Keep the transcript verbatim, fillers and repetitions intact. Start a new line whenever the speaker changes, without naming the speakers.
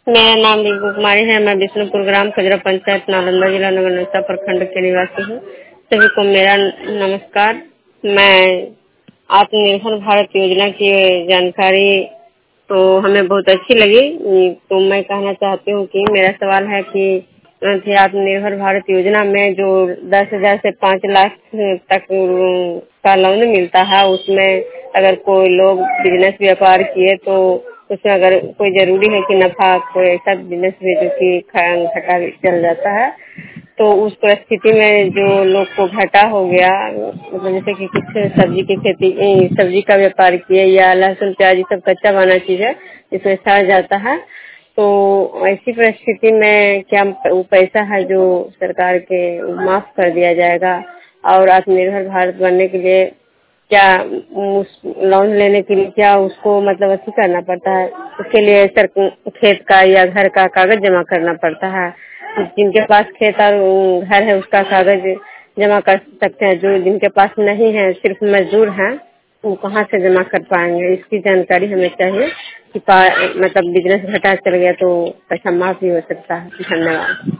मेरा नाम रिंकू कुमारी है। मैं विष्णुपुर ग्राम खजरा पंचायत नालंदा जिला नगर नौसा प्रखंड के निवासी हूँ। सभी को मेरा नमस्कार। मैं आत्मनिर्भर भारत योजना की जानकारी तो हमें बहुत अच्छी लगी। तो मैं कहना चाहती हूँ कि मेरा सवाल है कि आत्मनिर्भर भारत योजना में जो दस हजार से पाँच लाख तक का लोन मिलता है, उसमें अगर कोई लोग बिजनेस व्यापार किए तो उसमें अगर कोई जरूरी है कि नफा कोई ऐसा बिजनेस भी जो कि घाटा चल जाता है, तो उस परिस्थिति में जो लोग को घाटा हो गया, मतलब जैसे कि कुछ सब्जी की खेती, सब्जी का व्यापार किए या लहसुन प्याज सब कच्चा बना चीज है जिसमें सड़ जाता है, तो ऐसी परिस्थिति में क्या वो पैसा है जो सरकार के माफ कर दिया जाएगा? और आत्मनिर्भर भारत बनने के लिए क्या लोन लेने के लिए क्या उसको मतलब अच्छी करना पड़ता है? उसके लिए सर खेत का या घर का कागज जमा करना पड़ता है? जिनके पास खेत और घर है उसका कागज जमा कर सकते हैं, जो जिनके पास नहीं है सिर्फ मजदूर हैं वो कहाँ से जमा कर पाएंगे? इसकी जानकारी हमें चाहिए कि मतलब बिजनेस घाटा चल गया तो पैसा माफ भी हो सकता है। धन्यवाद।